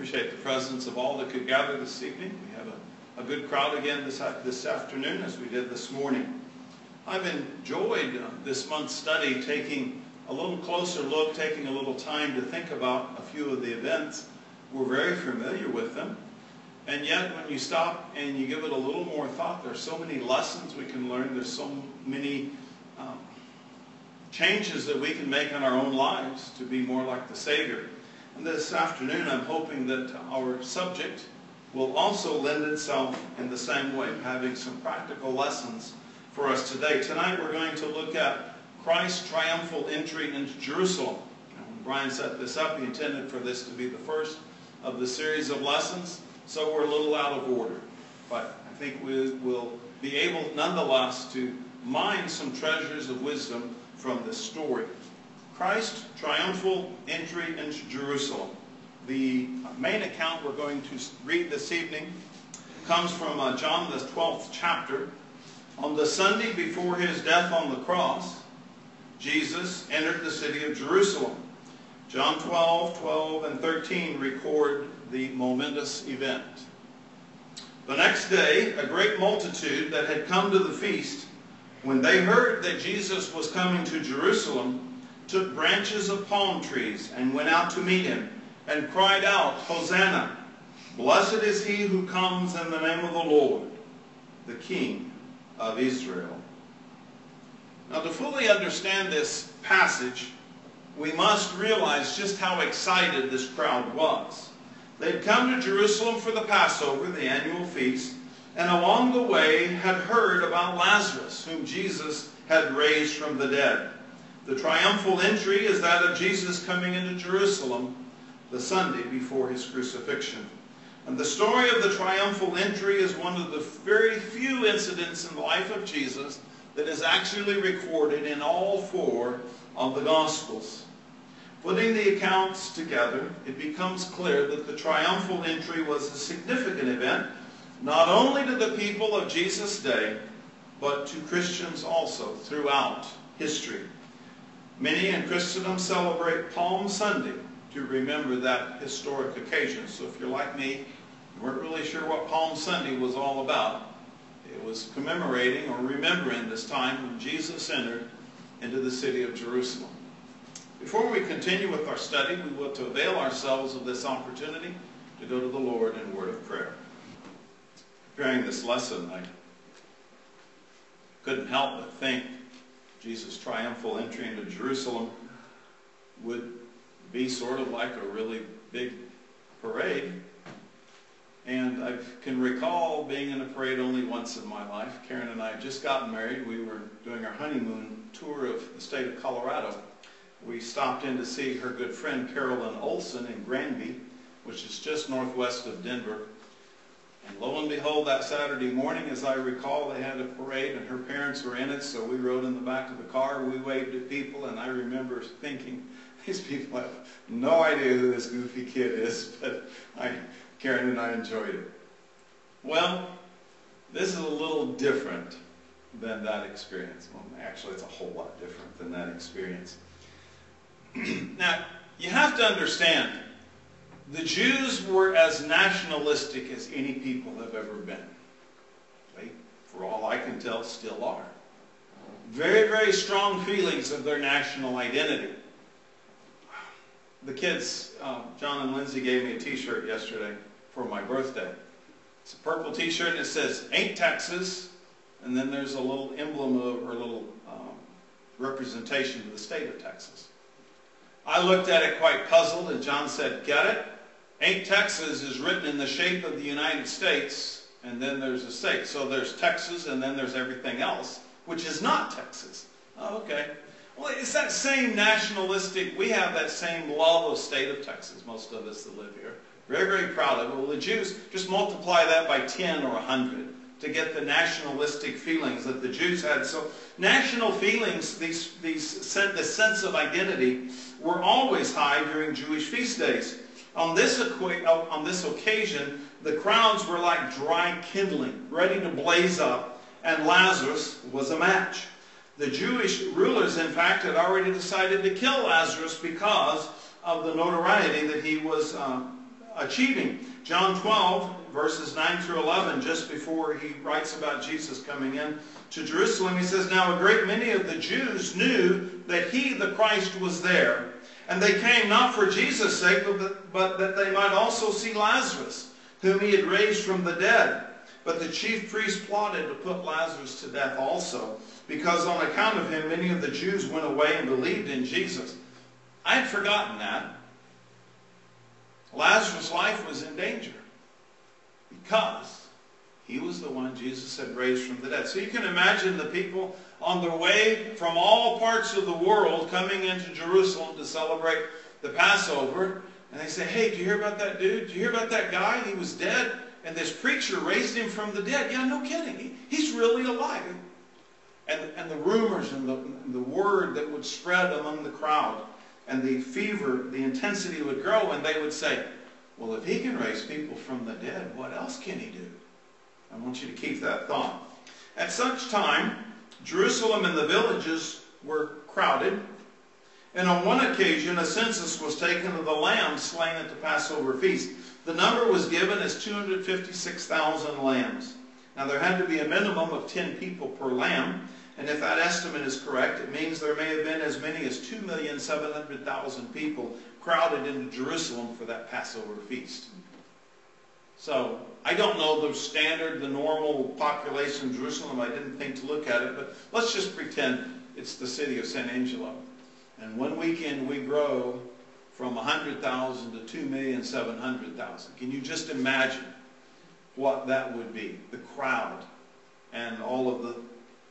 Appreciate the presence of all that could gather this evening. We have a good crowd again this afternoon as we did this morning. I've enjoyed this month's study, taking a little closer look, taking a little time to think about a few of the events. We're very familiar with them. And yet when you stop and you give it a little more thought, there's so many lessons we can learn. There's so many changes that we can make in our own lives to be more like the Savior. And this afternoon I'm hoping that our subject will also lend itself in the same way, having some practical lessons for us today. Tonight we're going to look at Christ's triumphal entry into Jerusalem. And when Brian set this up, he intended for this to be the first of the series of lessons, so we're a little out of order. But I think we will be able nonetheless to mine some treasures of wisdom from this story. Christ's triumphal entry into Jerusalem. The main account we're going to read this evening comes from John the 12th chapter. On the Sunday before his death on the cross, Jesus entered the city of Jerusalem. John 12 and 13 record the momentous event. The next day, a great multitude that had come to the feast, when they heard that Jesus was coming to Jerusalem, took branches of palm trees and went out to meet him and cried out, Hosanna! Blessed is he who comes in the name of the Lord, the King of Israel. Now, to fully understand this passage, we must realize just how excited this crowd was. They'd come to Jerusalem for the Passover, the annual feast, and along the way had heard about Lazarus, whom Jesus had raised from the dead. The triumphal entry is that of Jesus coming into Jerusalem the Sunday before his crucifixion. And the story of the triumphal entry is one of the very few incidents in the life of Jesus that is actually recorded in all four of the Gospels. Putting the accounts together, it becomes clear that the triumphal entry was a significant event, not only to the people of Jesus' day, but to Christians also throughout history. Many in Christendom celebrate Palm Sunday to remember that historic occasion. So if you're like me, you weren't really sure what Palm Sunday was all about. It was commemorating or remembering this time when Jesus entered into the city of Jerusalem. Before we continue with our study, we want to avail ourselves of this opportunity to go to the Lord in a word of prayer. Preparing this lesson, I couldn't help but think Jesus' triumphal entry into Jerusalem would be sort of like a really big parade. And I can recall being in a parade only once in my life. Karen and I had just gotten married. We were doing our honeymoon tour of the state of Colorado. We stopped in to see her good friend Carolyn Olson in Granby, which is just northwest of Denver. And lo and behold, that Saturday morning, as I recall, they had a parade and her parents were in it, so we rode in the back of the car, we waved at people, and I remember thinking, these people have no idea who this goofy kid is, but Karen and I enjoyed it. Well, this is a little different than that experience. Well, actually, it's a whole lot different than that experience. Now, you have to understand, the Jews were as nationalistic as any people have ever been. They, for all I can tell, still are. Very, very strong feelings of their national identity. The kids, John and Lindsay gave me a t-shirt yesterday for my birthday. It's a purple t-shirt and it says, "Ain't Texas," and then there's a little emblem or a little representation of the state of Texas. I looked at it quite puzzled and John said, "Get it? Ain't Texas is written in the shape of the United States, and then there's a state. So there's Texas, and then there's everything else, which is not Texas." Oh, okay. Well, it's that same nationalistic, we have that same love of state of Texas, most of us that live here. Very, very proud of it. Well, the Jews, just multiply that by 10 or 100 to get the nationalistic feelings that the Jews had. So national feelings, the sense of identity, were always high during Jewish feast days. On this occasion, the crowds were like dry kindling, ready to blaze up, and Lazarus was a match. The Jewish rulers, in fact, had already decided to kill Lazarus because of the notoriety that he was achieving. John 12, verses 9 through 11, just before he writes about Jesus coming in to Jerusalem, he says, "Now a great many of the Jews knew that he, the Christ, was there. And they came not for Jesus' sake, but that they might also see Lazarus, whom he had raised from the dead. But the chief priests plotted to put Lazarus to death also, because on account of him many of the Jews went away and believed in Jesus." I had forgotten that. Lazarus' life was in danger because he was the one Jesus had raised from the dead. So you can imagine the people on their way from all parts of the world coming into Jerusalem to celebrate the Passover. And they say, "Hey, did you hear about that dude? Did you hear about that guy? He was dead, and this preacher raised him from the dead." Yeah, no kidding. He's really alive. And the rumors and the word that would spread among the crowd, and the fever, the intensity would grow, and they would say, "Well, if he can raise people from the dead, what else can he do?" I want you to keep that thought. At such time, Jerusalem and the villages were crowded, and on one occasion a census was taken of the lambs slain at the Passover feast. The number was given as 256,000 lambs. Now there had to be a minimum of 10 people per lamb, and if that estimate is correct, it means there may have been as many as 2,700,000 people crowded into Jerusalem for that Passover feast. So I don't know the standard, the normal population of Jerusalem. I didn't think to look at it, but let's just pretend it's the city of San Angelo. And one weekend we grow from 100,000 to 2,700,000. Can you just imagine what that would be? The crowd and all of the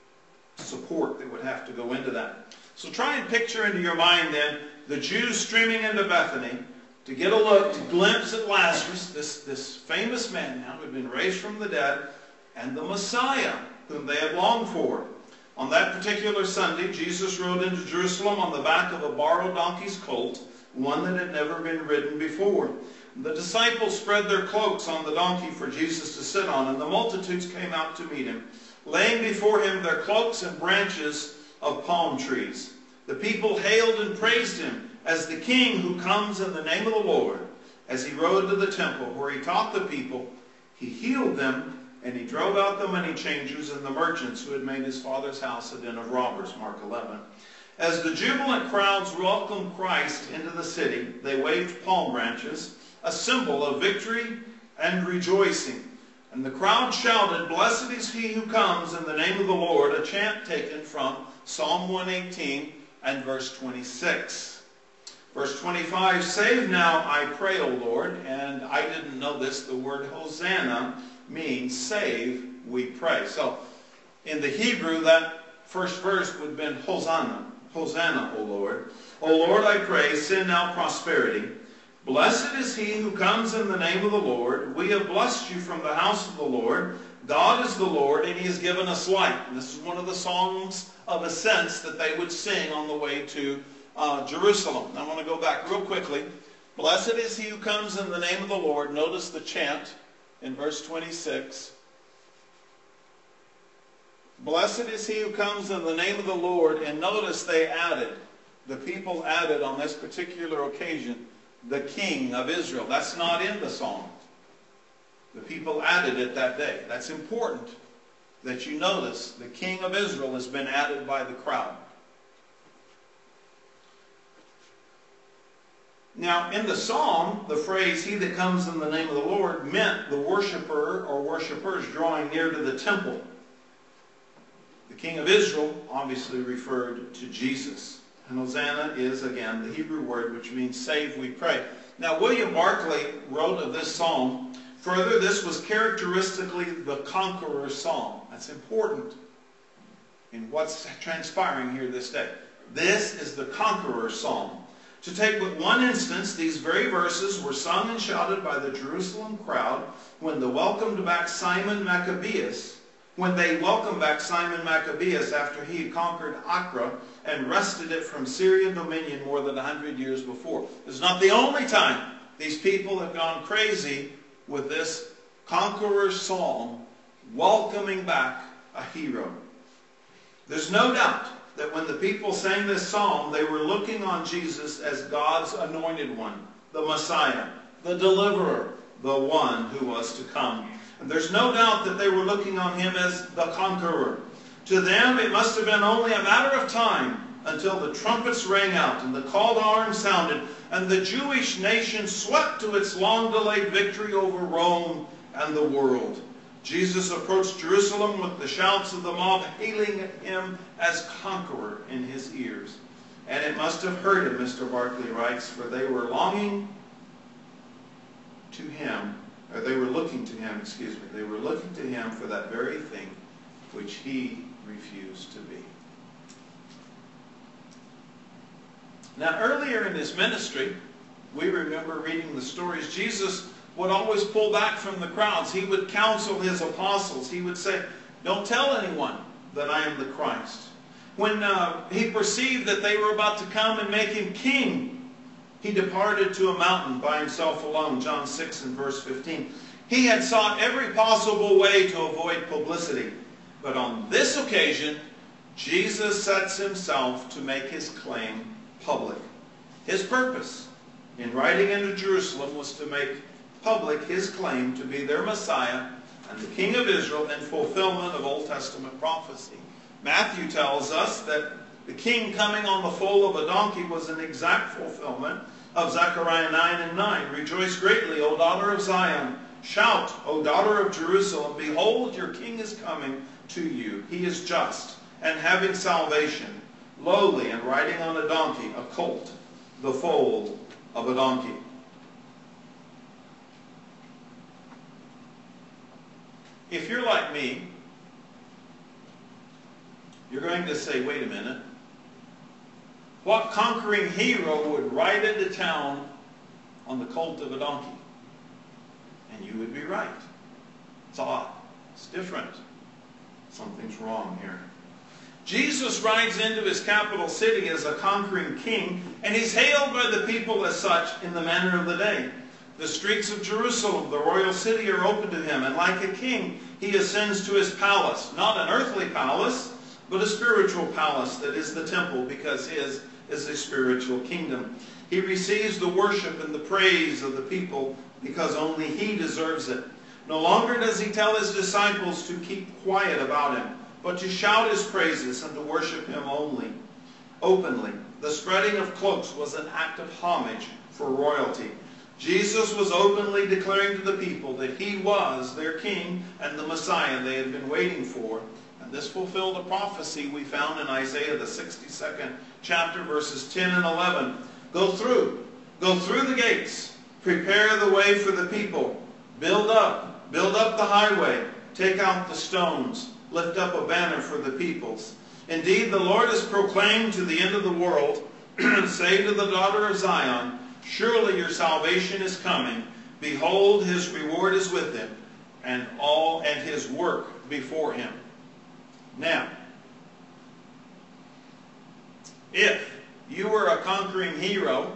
support that would have to go into that. So try and picture into your mind then the Jews streaming into Bethany to get a look, to glimpse at Lazarus, this famous man now who had been raised from the dead, and the Messiah whom they had longed for. On that particular Sunday, Jesus rode into Jerusalem on the back of a borrowed donkey's colt, one that had never been ridden before. The disciples spread their cloaks on the donkey for Jesus to sit on, and the multitudes came out to meet him, laying before him their cloaks and branches of palm trees. The people hailed and praised him as the King who comes in the name of the Lord. As he rode to the temple where he taught the people, he healed them, and he drove out the money changers and the merchants who had made his Father's house a den of robbers. Mark 11. As the jubilant crowds welcomed Christ into the city, they waved palm branches, a symbol of victory and rejoicing. And the crowd shouted, "Blessed is he who comes in the name of the Lord," a chant taken from Psalm 118 and verse 26. Verse 25, "Save now, I pray, O Lord." And I didn't know this, the word Hosanna means save, we pray. So in the Hebrew, that first verse would have been Hosanna. Hosanna, O Lord. O Lord, I pray, send now prosperity. Blessed is he who comes in the name of the Lord. We have blessed you from the house of the Lord. God is the Lord, and he has given us light. And this is one of the songs of ascents that they would sing on the way to Jerusalem. I want to go back real quickly. Blessed is he who comes in the name of the Lord. Notice the chant in verse 26. Blessed is he who comes in the name of the Lord. And notice they added, the people added on this particular occasion, the King of Israel. That's not in the song. The people added it that day. That's important that you notice the King of Israel has been added by the crowd. Now, in the psalm, the phrase, "he that comes in the name of the Lord," meant the worshiper or worshipers drawing near to the temple. The King of Israel obviously referred to Jesus. And Hosanna is, again, the Hebrew word which means save, we pray. Now, William Barclay wrote of this psalm, "Further, this was characteristically the conqueror's psalm." That's important in what's transpiring here this day. This is the conqueror's psalm. To take but one instance, these very verses were sung and shouted by the Jerusalem crowd when they welcomed back Simon Maccabeus after he had conquered Acre and wrested it from Syrian dominion more than 100 years before. This is not the only time these people have gone crazy with this conqueror's psalm, welcoming back a hero. There's no doubt that when the people sang this psalm, they were looking on Jesus as God's anointed one, the Messiah, the deliverer, the one who was to come. And there's no doubt that they were looking on him as the conqueror. To them, it must have been only a matter of time until the trumpets rang out and the call to arms sounded, and the Jewish nation swept to its long-delayed victory over Rome and the world. Jesus approached Jerusalem with the shouts of the mob hailing him as conqueror in his ears. And it must have hurt him, Mr. Barclay writes, for they were longing to him, or they were looking to him, they were looking to him for that very thing which he refused to be. Now, earlier in his ministry, we remember reading the stories, Jesus would always pull back from the crowds. He would counsel his apostles. He would say, don't tell anyone that I am the Christ. When he perceived that they were about to come and make him king, he departed to a mountain by himself alone, John 6 and verse 15. He had sought every possible way to avoid publicity. But on this occasion, Jesus sets himself to make his claim public. His purpose in riding into Jerusalem was to make public his claim to be their Messiah and the King of Israel in fulfillment of Old Testament prophecy. Matthew tells us that the king coming on the foal of a donkey was an exact fulfillment of Zechariah 9 and 9. Rejoice greatly, O daughter of Zion. Shout, O daughter of Jerusalem. Behold, your king is coming to you. He is just and having salvation, lowly and riding on a donkey, a colt, the foal of a donkey. If you're like me, you're going to say, wait a minute. What conquering hero would ride into town on the colt of a donkey? And you would be right. It's odd. It's different. Something's wrong here. Jesus rides into his capital city as a conquering king, and he's hailed by the people as such in the manner of the day. The streets of Jerusalem, the royal city, are open to him, and like a king, he ascends to his palace. Not an earthly palace, but a spiritual palace that is the temple, because his is a spiritual kingdom. He receives the worship and the praise of the people because only he deserves it. No longer does he tell his disciples to keep quiet about him, but to shout his praises and to worship him openly. The spreading of cloaks was an act of homage for royalty. Jesus was openly declaring to the people that he was their king and the Messiah they had been waiting for. And this fulfilled a prophecy we found in Isaiah, the 62nd chapter, verses 10 and 11. Go through the gates, prepare the way for the people, build up the highway, take out the stones, lift up a banner for the peoples. Indeed, the Lord has proclaimed to the end of the world, say to the daughter of Zion, surely your salvation is coming. Behold, his reward is with him, and his work before him. Now, if you were a conquering hero,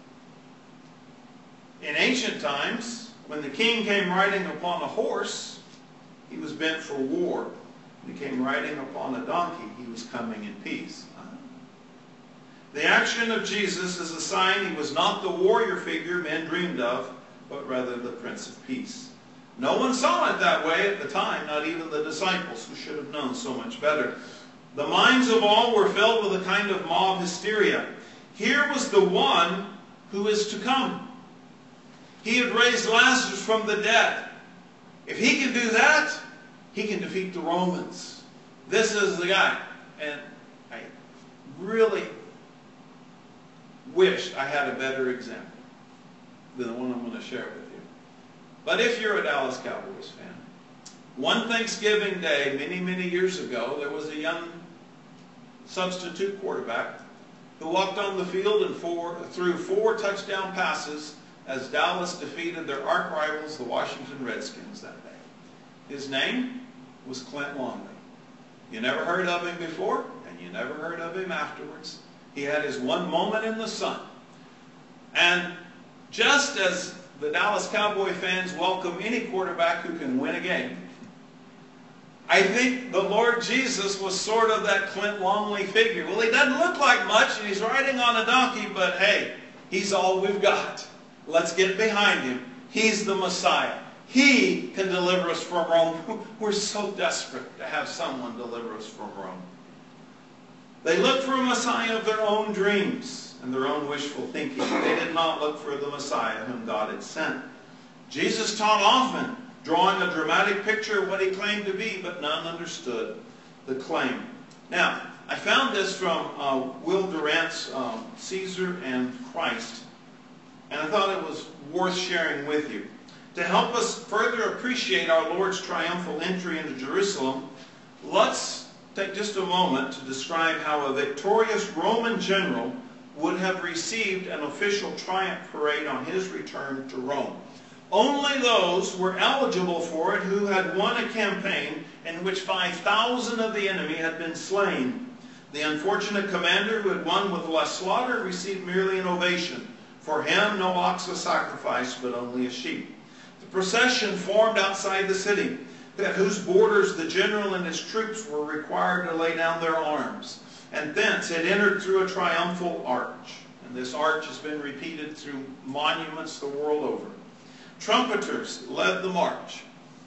in ancient times, when the king came riding upon a horse, he was bent for war. When he came riding upon a donkey, he was coming in peace. The action of Jesus is a sign he was not the warrior figure men dreamed of, but rather the Prince of Peace. No one saw it that way at the time, not even the disciples, who should have known so much better. The minds of all were filled with a kind of mob hysteria. Here was the one who is to come. He had raised Lazarus from the dead. If he can do that, he can defeat the Romans. This is the guy. And I really wished I had a better example than the one I'm going to share with you. But if you're a Dallas Cowboys fan, one Thanksgiving Day, many, many years ago, there was a young substitute quarterback who walked on the field and threw 4 touchdown passes as Dallas defeated their arch-rivals, the Washington Redskins, that day. His name was Clint Longley. You never heard of him before, and you never heard of him afterwards. He had his one moment in the sun. And just as the Dallas Cowboy fans welcome any quarterback who can win a game, I think the Lord Jesus was sort of that Clint Longley figure. Well, he doesn't look like much, and he's riding on a donkey, but hey, he's all we've got. Let's get behind him. He's the Messiah. He can deliver us from Rome. We're so desperate to have someone deliver us from Rome. They looked for a Messiah of their own dreams and their own wishful thinking. They did not look for the Messiah whom God had sent. Jesus taught often, drawing a dramatic picture of what he claimed to be, but none understood the claim. Now, I found this from Will Durant's Caesar and Christ, and I thought it was worth sharing with you. To help us further appreciate our Lord's triumphal entry into Jerusalem, let's take just a moment to describe how a victorious Roman general would have received an official triumph parade on his return to Rome. Only those were eligible for it who had won a campaign in which 5,000 of the enemy had been slain. The unfortunate commander who had won with less slaughter received merely an ovation. For him no ox was sacrificed, but only a sheep. The procession formed outside the city, at whose borders the general and his troops were required to lay down their arms. And thence it entered through a triumphal arch. And this arch has been repeated through monuments the world over. Trumpeters led the march.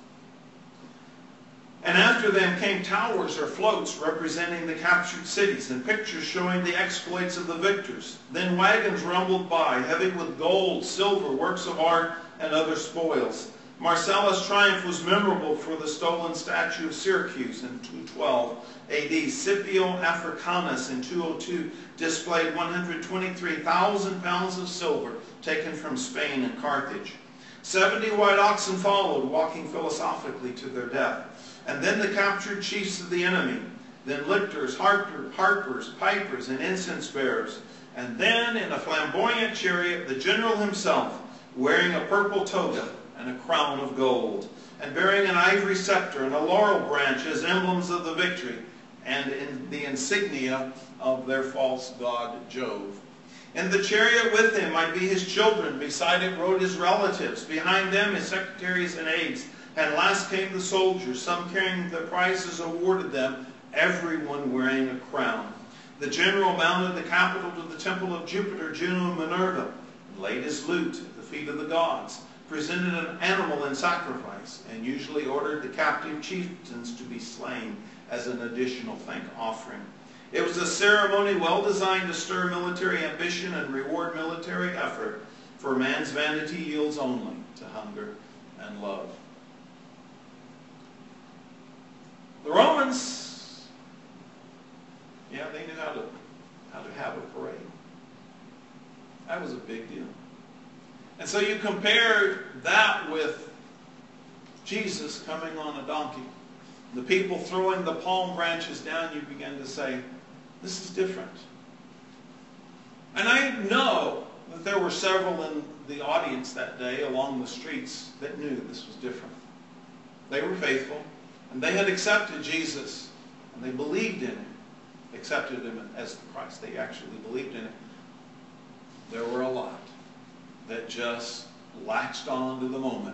And after them came towers or floats representing the captured cities and pictures showing the exploits of the victors. Then wagons rumbled by, heavy with gold, silver, works of art, and other spoils. Marcellus' triumph was memorable for the stolen statue of Syracuse in 212 AD. Scipio Africanus in 202 displayed 123,000 pounds of silver taken from Spain and Carthage. 70 white oxen followed, walking philosophically to their death. And then the captured chiefs of the enemy, then lictors, harpers, pipers, and incense bearers. And then in a flamboyant chariot, the general himself, wearing a purple toga and a crown of gold, and bearing an ivory scepter and a laurel branch as emblems of the victory, and in the insignia of their false god Jove. In the chariot with him might be his children, beside it rode his relatives, behind them his secretaries and aides, and last came the soldiers, some carrying the prizes awarded them, everyone wearing a crown. The general mounted the capital to the temple of Jupiter, Juno, and Minerva, and laid his lute at the feet of the gods, presented an animal in sacrifice, and usually ordered the captive chieftains to be slain as an additional thank offering. It was a ceremony well designed to stir military ambition and reward military effort, for man's vanity yields only to hunger and love. The Romans, they knew how to have a parade. That was a big deal. And so you compare that with Jesus coming on a donkey. The people throwing the palm branches down, you begin to say, this is different. And I know that there were several in the audience that day along the streets that knew this was different. They were faithful, and they had accepted Jesus, and they believed in him, accepted him as the Christ. They actually believed in him. There were a lot that just latched on to the moment.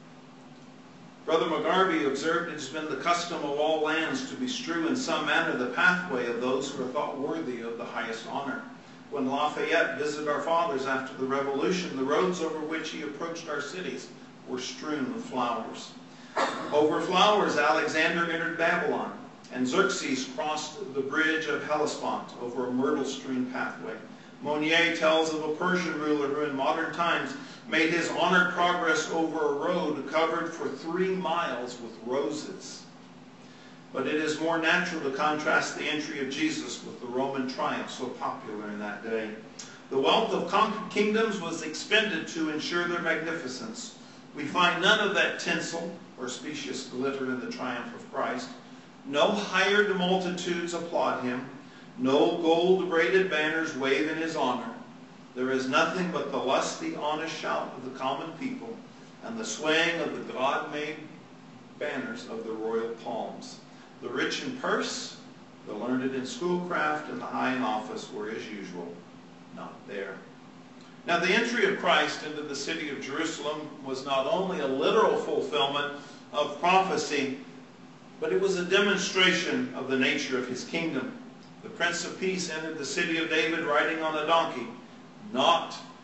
Brother McGarvey observed, it has been the custom of all lands to bestrew in some manner the pathway of those who are thought worthy of the highest honor. When Lafayette visited our fathers after the Revolution, the roads over which he approached our cities were strewn with flowers. Over flowers, Alexander entered Babylon, and Xerxes crossed the bridge of Hellespont over a myrtle-strewn pathway. Monnier tells of a Persian ruler who in modern times made his honored progress over a road covered for 3 miles with roses. But it is more natural to contrast the entry of Jesus with the Roman triumph so popular in that day. The wealth of conquered kingdoms was expended to ensure their magnificence. We find none of that tinsel or specious glitter in the triumph of Christ. No hired multitudes applaud him. No gold-braided banners wave in his honor. There is nothing but the lusty, honest shout of the common people and the swaying of the God-made banners of the royal palms. The rich in purse, the learned in schoolcraft, and the high in office were, as usual, not there. Now, the entry of Christ into the city of Jerusalem was not only a literal fulfillment of prophecy, but it was a demonstration of the nature of his kingdom. The Prince of Peace entered the city of David riding on a donkey, not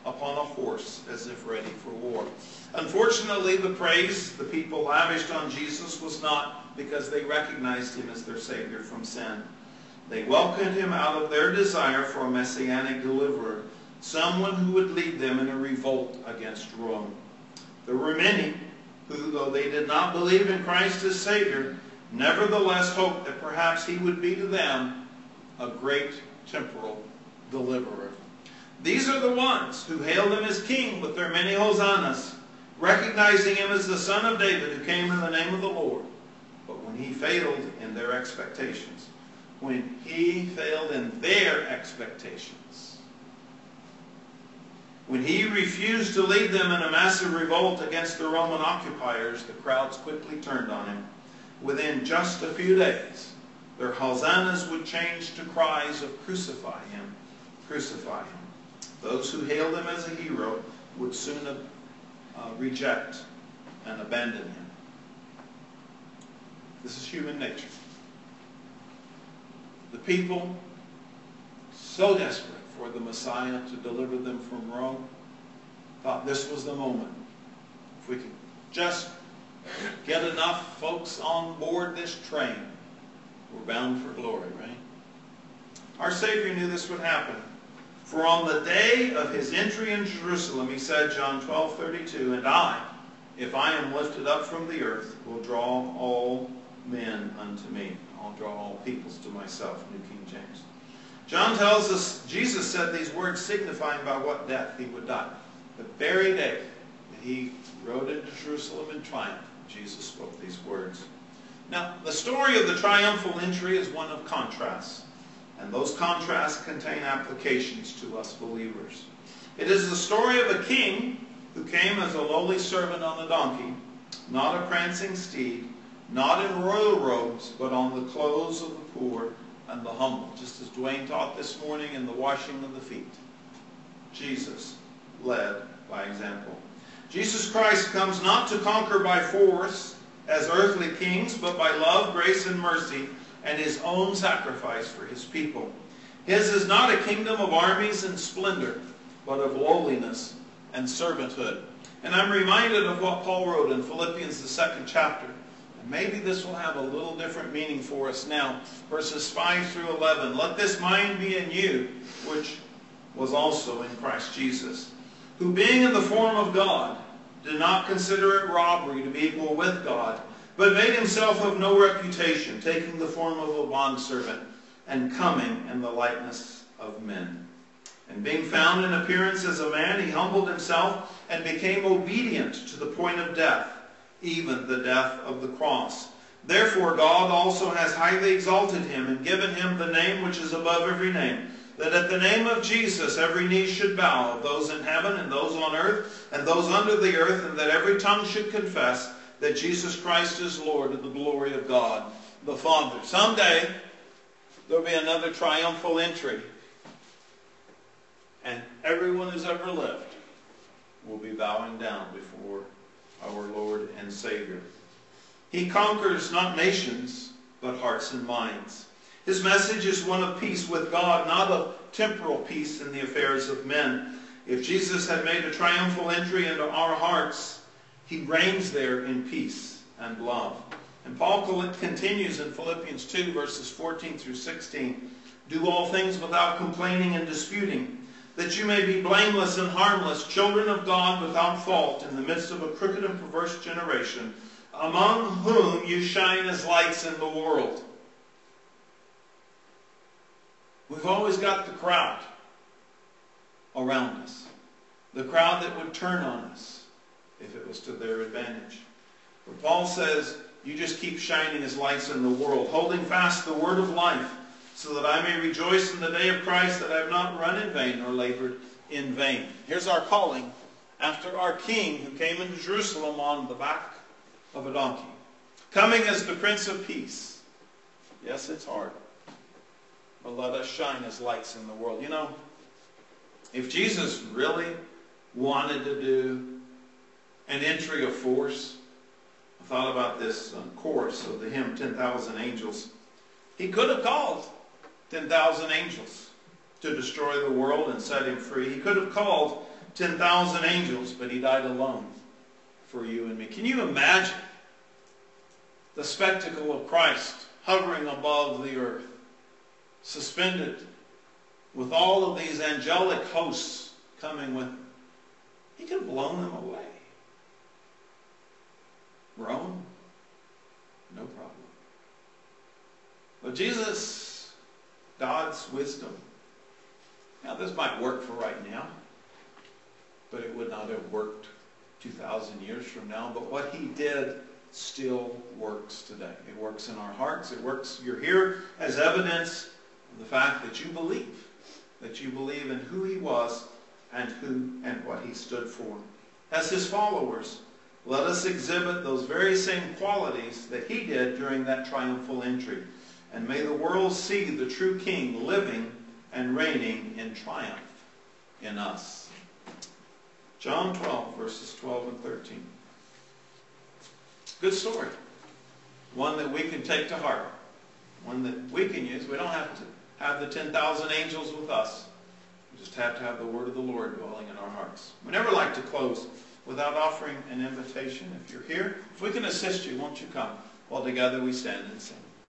upon a horse as if ready for war. Unfortunately, the praise the people lavished on Jesus was not because they recognized him as their Savior from sin. They welcomed him out of their desire for a messianic deliverer, someone who would lead them in a revolt against Rome. There were many who, though they did not believe in Christ as Savior, nevertheless hoped that perhaps he would be to them a great temporal deliverer. These are the ones who hailed him as king with their many hosannas, recognizing him as the Son of David who came in the name of the Lord. But when he failed in their expectations, when he refused to lead them in a massive revolt against the Roman occupiers, the crowds quickly turned on him. Within just a few days, their hosannas would change to cries of "Crucify him, crucify him." Those who hailed him as a hero would soon reject and abandon him. This is human nature. The people, so desperate for the Messiah to deliver them from Rome, thought this was the moment. If we could just get enough folks on board this train, we're bound for glory, right? Our Savior knew this would happen. For on the day of his entry in Jerusalem, he said, John 12:32, "And I, if I am lifted up from the earth, will draw all men unto me." I'll draw all peoples to myself, New King James. John tells us Jesus said these words signifying by what death he would die. The very day that he rode into Jerusalem in triumph, Jesus spoke these words. Now, the story of the triumphal entry is one of contrasts. And those contrasts contain applications to us believers. It is the story of a king who came as a lowly servant on a donkey, not a prancing steed, not in royal robes, but on the clothes of the poor and the humble. Just as Dwayne taught this morning in the washing of the feet. Jesus led by example. Jesus Christ comes not to conquer by force as earthly kings, but by love, grace, and mercy, and his own sacrifice for his people. His is not a kingdom of armies and splendor, but of lowliness and servanthood. And I'm reminded of what Paul wrote in Philippians, the 2nd chapter. And maybe this will have a little different meaning for us now. Verses 5 through 11. "Let this mind be in you, which was also in Christ Jesus, who being in the form of God, did not consider it robbery to be equal with God, but made himself of no reputation, taking the form of a bondservant, and coming in the likeness of men. And being found in appearance as a man, he humbled himself and became obedient to the point of death, even the death of the cross. Therefore God also has highly exalted him and given him the name which is above every name, that at the name of Jesus every knee should bow, of those in heaven and those on earth and those under the earth, and that every tongue should confess that Jesus Christ is Lord, to the glory of God the Father." Someday there will be another triumphal entry, and everyone who's ever lived will be bowing down before our Lord and Savior. He conquers not nations, but hearts and minds. His message is one of peace with God, not of temporal peace in the affairs of men. If Jesus had made a triumphal entry into our hearts, he reigns there in peace and love. And Paul continues in Philippians 2, verses 14 through 16. "Do all things without complaining and disputing, that you may be blameless and harmless, children of God without fault, in the midst of a crooked and perverse generation, among whom you shine as lights in the world." We've always got the crowd around us. The crowd that would turn on us if it was to their advantage. But Paul says, you just keep shining as lights in the world, holding fast the word of life, so that I may rejoice in the day of Christ, that I have not run in vain or labored in vain. Here's our calling after our King who came into Jerusalem on the back of a donkey, coming as the Prince of Peace. Yes, it's hard, but let us shine as lights in the world. You know, if Jesus really wanted to do an entry of force, I thought about this chorus of the hymn, 10,000 Angels. He could have called 10,000 angels to destroy the world and set him free. He could have called 10,000 angels, but he died alone for you and me. Can you imagine the spectacle of Christ hovering above the earth, suspended, with all of these angelic hosts coming with him? He could have blown them away. Rome, no problem. But Jesus, God's wisdom. Now this might work for right now, but it would not have worked 2,000 years from now. But what he did still works today. It works in our hearts. It works, you're here as evidence of the fact that you believe in who he was and who and what he stood for. As his followers, let us exhibit those very same qualities that he did during that triumphal entry. And may the world see the true King living and reigning in triumph in us. John 12, verses 12 and 13. Good story. One that we can take to heart. One that we can use. We don't have to have the 10,000 angels with us. We just have to have the word of the Lord dwelling in our hearts. We never like to close without offering an invitation. If you're here, if we can assist you, won't you come? While together we stand and sing.